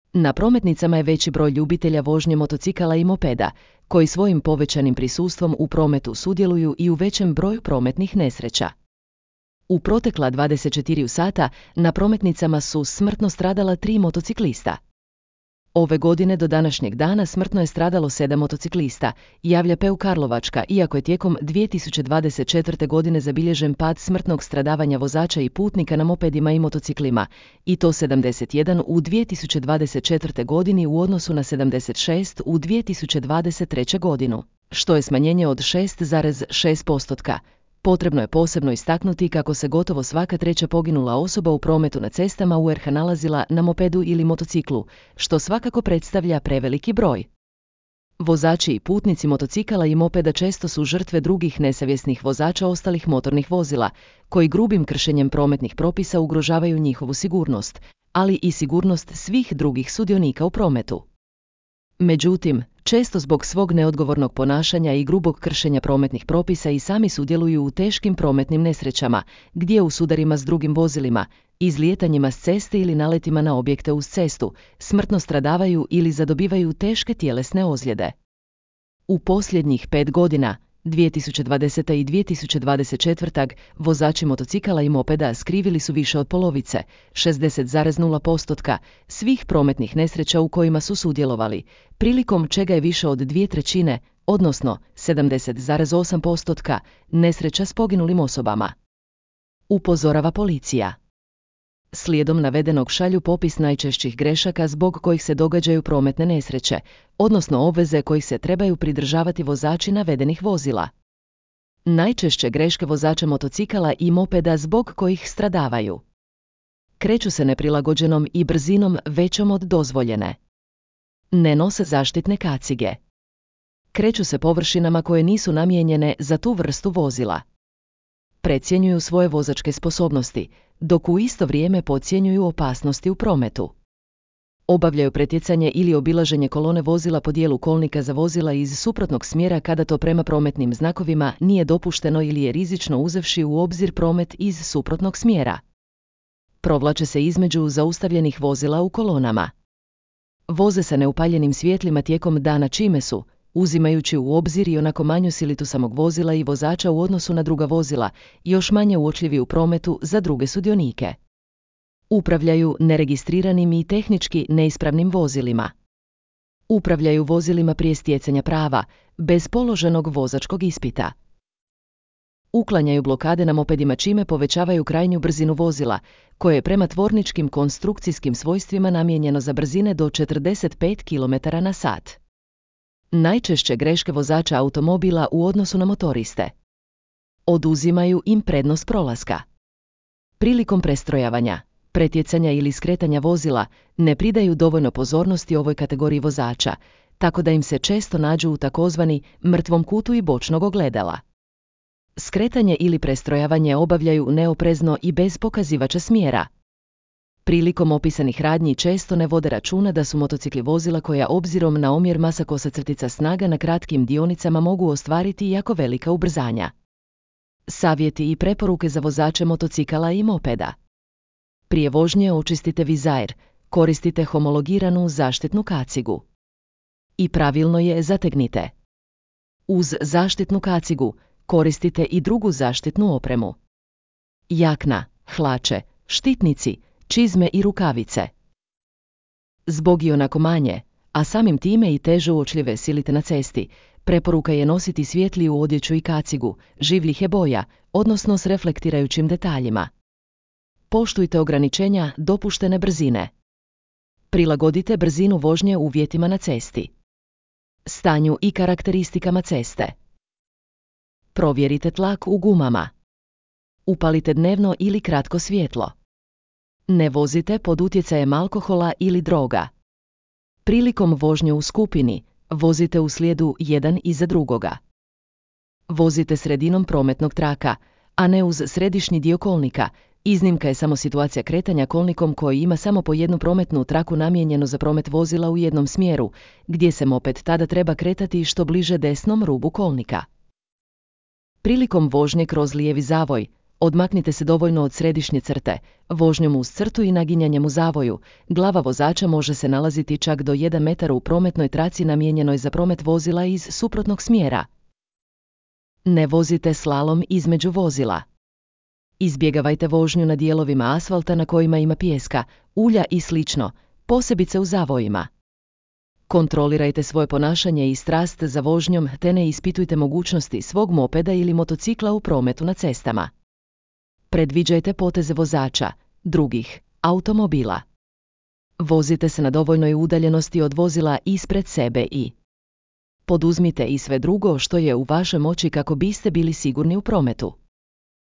Na prometnicama je veći broj ljubitelja vožnje motocikala i mopeda, koji svojim povećanim prisustvom u prometu sudjeluju i u većem broju prometnih nesreća. U protekla 24 sata na prometnicama su smrtno stradala 3 motociklista. Ove godine do današnjeg dana smrtno je stradalo 7 motociklista, javlja PU Karlovačka, iako je tijekom 2024. godine zabilježen pad smrtnog stradavanja vozača i putnika na mopedima i motociklima, i to 71 u 2024. godini u odnosu na 76 u 2023. godinu, što je smanjenje od 6,6%. Potrebno je posebno istaknuti kako se gotovo svaka treća poginula osoba u prometu na cestama u RH nalazila na mopedu ili motociklu, što svakako predstavlja preveliki broj. Vozači i putnici motocikala i mopeda često su žrtve drugih nesavjesnih vozača ostalih motornih vozila, koji grubim kršenjem prometnih propisa ugrožavaju njihovu sigurnost, ali i sigurnost svih drugih sudionika u prometu. Međutim, često zbog svog neodgovornog ponašanja i grubog kršenja prometnih propisa i sami sudjeluju u teškim prometnim nesrećama, gdje u sudarima s drugim vozilima, izlijetanjima s ceste ili naletima na objekte uz cestu, smrtno stradavaju ili zadobivaju teške tjelesne ozljede. U posljednjih 5 godina, 2020. i 2024. vozači motocikala i mopeda skrivili su više od polovice, 60,0%, svih prometnih nesreća u kojima su sudjelovali, prilikom čega je više od 2/3, odnosno 70,8%, nesreća s poginulim osobama. Upozorava policija. Slijedom navedenog šalju popis najčešćih grešaka zbog kojih se događaju prometne nesreće, odnosno obveze kojih se trebaju pridržavati vozači navedenih vozila. Najčešće greške vozača motocikala i mopeda zbog kojih stradavaju. Kreću se neprilagođenom i brzinom većom od dozvoljene. Ne nose zaštitne kacige. Kreću se površinama koje nisu namijenjene za tu vrstu vozila. Precjenjuju svoje vozačke sposobnosti, dok u isto vrijeme podcjenjuju opasnosti u prometu. Obavljaju pretjecanje ili obilaženje kolone vozila po dijelu kolnika za vozila iz suprotnog smjera kada to prema prometnim znakovima nije dopušteno ili je rizično uzevši u obzir promet iz suprotnog smjera. Provlače se između zaustavljenih vozila u kolonama. Voze se neupaljenim svjetlima tijekom dana čime su, uzimajući u obzir i onako manju silitu samog vozila i vozača u odnosu na druga vozila, još manje uočljivi u prometu za druge sudionike. Upravljaju neregistriranim i tehnički neispravnim vozilima. Upravljaju vozilima prije stjecanja prava, bez položenog vozačkog ispita. Uklanjaju blokade na mopedima čime povećavaju krajnju brzinu vozila, koje je prema tvorničkim konstrukcijskim svojstvima namijenjeno za brzine do 45 km/h. Najčešće greške vozača automobila u odnosu na motoriste. Oduzimaju im prednost prolaska. Prilikom prestrojavanja, pretjecanja ili skretanja vozila ne pridaju dovoljno pozornosti ovoj kategoriji vozača, tako da im se često nađu u takozvani mrtvom kutu i bočnog ogledala. Skretanje ili prestrojavanje obavljaju neoprezno i bez pokazivača smjera. Prilikom opisanih radnji često ne vode računa da su motocikli vozila koja obzirom na omjer masa-kosa-snaga na kratkim dionicama mogu ostvariti jako velika ubrzanja. Savjeti i preporuke za vozače motocikala i mopeda. Prije vožnje očistite vizair, koristite homologiranu zaštitnu kacigu. I pravilno je zategnite. Uz zaštitnu kacigu koristite i drugu zaštitnu opremu. Jakna, hlače, štitnici, čizme i rukavice. Zbog ionako manje, a samim time i teže uočljive silite na cesti, preporuka je nositi svjetliju odjeću i kacigu, življih je boja, odnosno s reflektirajućim detaljima. Poštujte ograničenja dopuštene brzine. Prilagodite brzinu vožnje uvjetima na cesti. Stanju i karakteristikama ceste. Provjerite tlak u gumama. Upalite dnevno ili kratko svjetlo. Ne vozite pod utjecajem alkohola ili droga. Prilikom vožnje u skupini, vozite u slijedu jedan iza drugoga. Vozite sredinom prometnog traka, a ne uz središnji dio kolnika. Iznimka je samo situacija kretanja kolnikom koji ima samo po jednu prometnu traku namijenjenu za promet vozila u jednom smjeru, gdje se moped tada treba kretati što bliže desnom rubu kolnika. Prilikom vožnje kroz lijevi zavoj, Odmaknite se dovoljno od središnje crte, vožnjom uz crtu i naginjanjem u zavoju. Glava vozača može se nalaziti čak do 1 metar u prometnoj traci namijenjenoj za promet vozila iz suprotnog smjera. Ne vozite slalom između vozila. Izbjegavajte vožnju na dijelovima asfalta na kojima ima pijeska, ulja i slično, posebice u zavojima. Kontrolirajte svoje ponašanje i strast za vožnjom te ne ispitujte mogućnosti svog mopeda ili motocikla u prometu na cestama. Predviđajte poteze vozača, drugih, automobila. Vozite se na dovoljnoj udaljenosti od vozila ispred sebe i poduzmite i sve drugo što je u vašoj moći kako biste bili sigurni u prometu.